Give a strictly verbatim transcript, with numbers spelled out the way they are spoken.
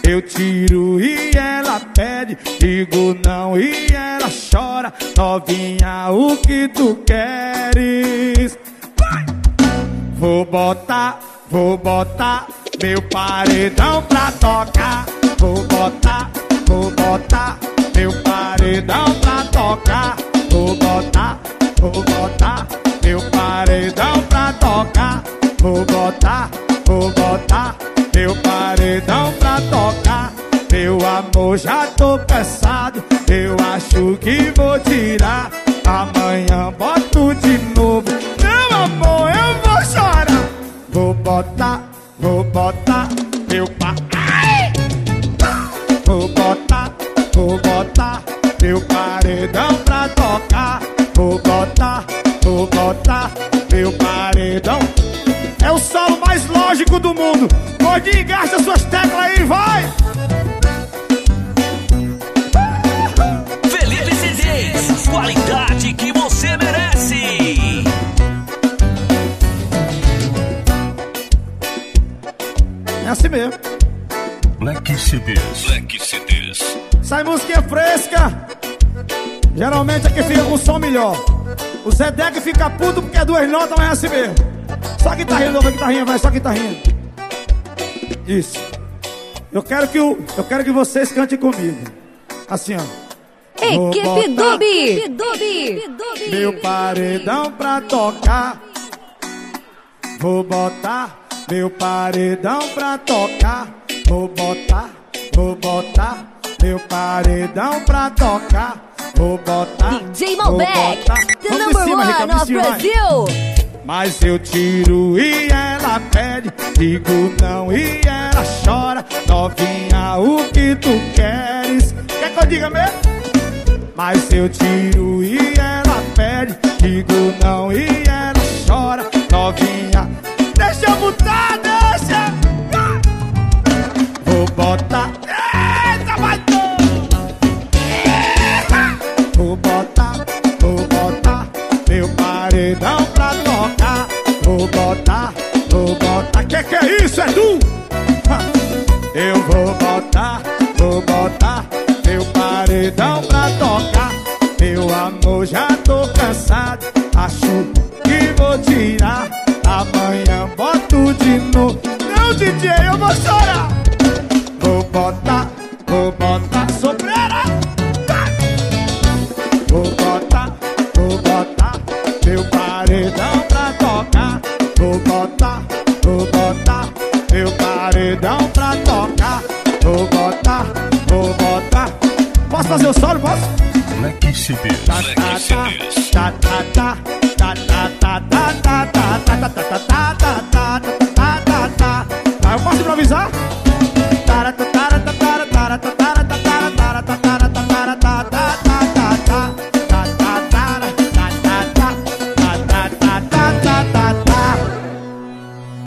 eu tiro e ela pede. Digo não e ela chora. Novinha, o que tu queres? Vai! Vou botar, vou botar meu paredão pra tocar. Vou botar, vou botar meu paredão pra tocar. Vou botar, vou botar meu paredão pra tocar. Vou botar, vou botar meu paredão pra tocar. Meu amor, já tô cansado, eu acho que vou tirar. Amanhã boto de novo, meu amor, eu vou chorar. Vou botar, vou botar meu pa... Ai! Vou botar, vou botar meu paredão pra tocar. Vou botar, vou botar meu paredão. É o solo mais lógico do mundo. Gordinho, gasta suas teclas aí, vai! Felipe C Ds, qualidade que você merece. É assim mesmo. Black C Ds, Black C Ds. Sai música fresca. Geralmente é que fica com som melhor. O Zedek fica puto porque é duas notas, mas é assim mesmo. Só guitarrinha, nova guitarrinha, vai, só guitarrinha. Isso. Eu quero que o, eu quero que vocês cantem comigo. Assim, ó. Equipe Dubi. Meu paredão pra tocar. Vou botar meu paredão pra tocar. Vou botar, vou botar meu paredão pra tocar. Vou botar, D J Malbec, the vamos number cima, one Rica, of cima, Brazil. mas eu tiro e ela pede. Digo não e ela chora. Novinha, o que tu queres? Quer que eu diga mesmo? Mas eu tiro e ela pede. Digo não e ela chora. Novinha, deixa eu botar, deixa. Vou botar. Eita, vai Vou botar, vou botar meu paredão pra tocar. Vou botar, vou botar. Que que é isso, Edu? Eu vou botar, vou botar meu paredão pra tocar. Meu amor, já tô cansado, acho que vou tirar. Amanhã boto de novo. Não, D J, eu vou chorar. Vou botar, vou botar sobreira. Vou botar, vou botar meu paredão pra tocar. Vou botar, vou botar meu paredão pra tocar. Vou botar, vou botar. Posso fazer o solo, posso? Black C Ds, Black C Ds. Tá, tá, tá, tá, tá, tá, tá, tá, tá, tá, tá, tá, tá, tá, tá,